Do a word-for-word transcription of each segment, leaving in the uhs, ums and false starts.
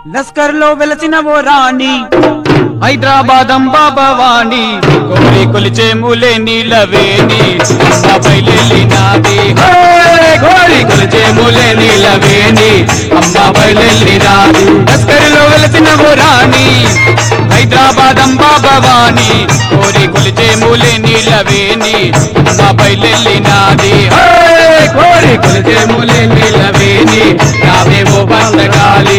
లస్కర్ లో వెలసిన ఓ రాణి హైదరాబాద్ అంబా భవాని కోరి కొలిచే మూలే నీలవేణి అమ్మాపై లెల్లినాది కోరి కొలిచే మూలే నీలవేణి అమ్మాపై లెల్లినాది లస్కర్ లో వెలసిన ఓ రాణి హైదరాబాద్ అంబా భవాని కోరి కొలిచే మూలే నీలవేణి అమ్మాపై లెల్లినాది కోరి కొలిచే మూలే నీలవేణి రావేవో భద్రకాళి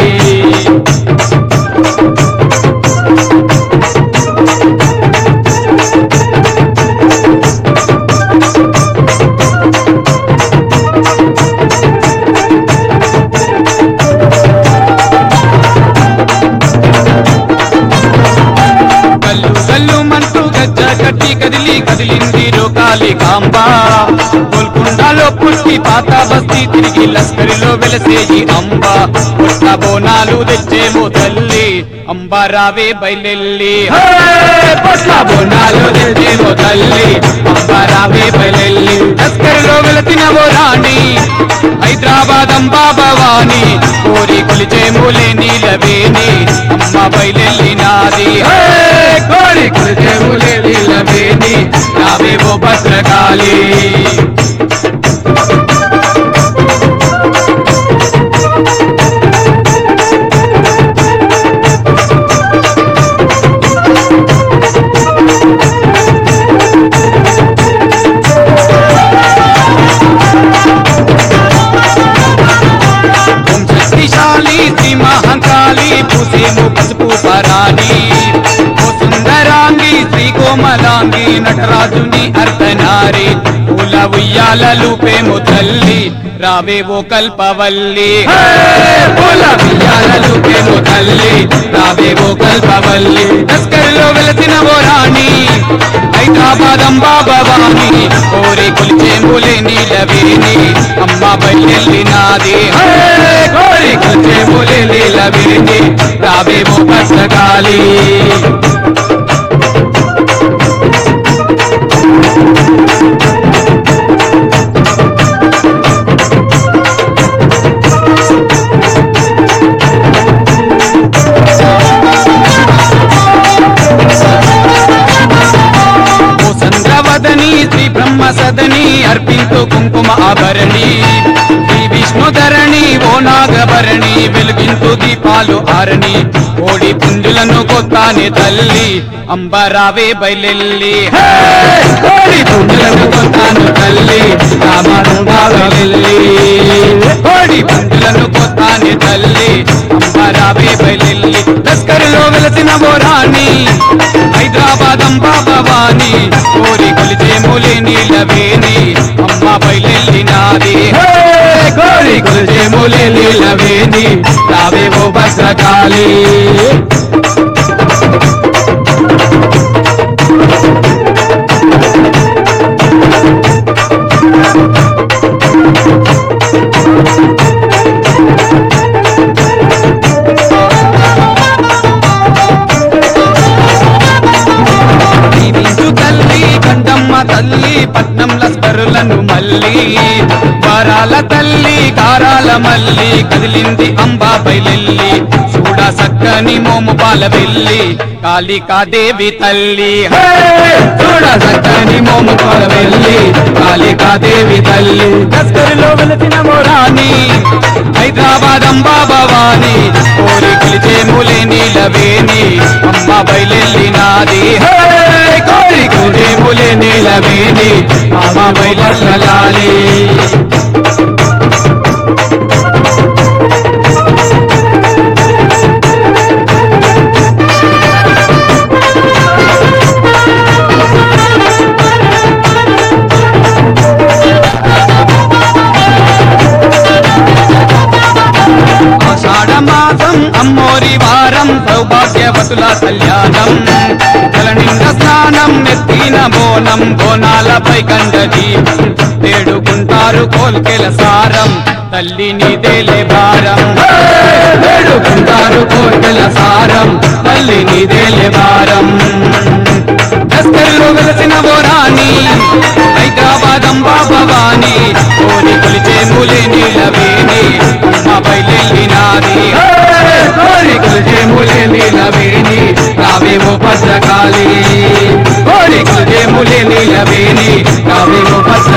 కదిలి కదిలింది రోకాలి కాంబా గోల్కొండలో పుట్టి పాత బస్తీ తిరిగి లస్కరిలో వెలసేయి అంబా పుట్ట బోనాలు తెచ్చేమో తల్లి అంబా రావే బయలెల్లి పుట్ట బోనాలు తెచ్చేమో తల్లి అంబా రావే బయలెల్లి లస్కరిలో వెలసిన ఓ రాణి హైదరాబాద్ అంబా భవాని కోరి కొలిచే మూలే నీలవేణి అమ్మ బయలెల్లినాది కోరి కొలిచే మూలే నీలవేణి రావేవో భద్రకాళి శ్రీ మహంకాళి పూసేము పసుపు పరాణి ఓ సుందరాంగి శ్రీ కోమలాంగి నటరాజుని అర్ధనారి పూల ఉయ్యాలలు పేము తల్లి రావేవో కల్పవల్లి పూల ఉయ్యాలలు పేము తల్లి రావేవో కల్పవల్లి లస్కర్లో వెలసిన ఓ రాణి హైదరాబాద్ అంబా భవాని కోరి కొలిచే మూలే నీలవేణి అమ్మ బయలెల్లినాది కోరి కొలిచే మూలే నీలవేణి రావేమో భద్రకాళి శ్రీ బ్రహ్మ సదని అర్పింతు కుంకుమ ఆభరణి శ్రీ విష్ణుధరణి ఓ నాగభరణి వెలుగింతు దీపాలు ఆరణి కోడి పుంజులను కొత్తానే తల్లి అంబరావే బయలెల్లి కోడి పుంజులను కొత్తాను తల్లి రామనుండావెల్లి కోడి పుంజులను కొత్తానే తల్లి అంబరావే బయలెల్లి లస్కరులో వెలసిన ఓ రాణి హైదరాబాద్ అంబా భవాని కోరి కొలిచే మూలే నీలవేణి అమ్మ బయలెల్లినాది కోరి కొలిచే మూలే నీలవేణి రావేవో భద్రకాళి తల్లి పట్నం లస్కరులను మల్లి వారాల తల్లి కారాల మల్లి కదిలింది అంబా బయలెల్లి చూడ సక్కని మోము పాల వెళ్ళి కాళికాదేవి తల్లి చూడ సక్కని మోము పాల వెళ్ళి కాళికాదేవి తల్లి లస్కరులో వెలసిన ఓ రాణి హైదరాబాద్ అంబా భవాని కోరి కొలిచే మూలే నీలవేణి అమ్మ బయలెల్లినాది కోరి కొలిచే మూలే నీలవేణి అమ్మ బయలెల్లాలి అమ్మోరి వారం సౌభాగ్యవతుల కళ్యాణం కలనింద స్నానం నెత్తిన బోనం బోనాలపై కండది వేడుకుంటారు కోల్కెల సారం తల్లి నీదేలే భారం వేడుకుంటారు కోల్కెల సారం తల్లి నీదేలే భారం లస్కర్లో వెలసిన ఓ రాణి హైదరాబాద్ అంబా భవాని కోరి కొలిచే మూలే నీలవేణి అమ్మ బయలెల్లినాది కోరి పులే నీలవేణి రావేమో భద్ర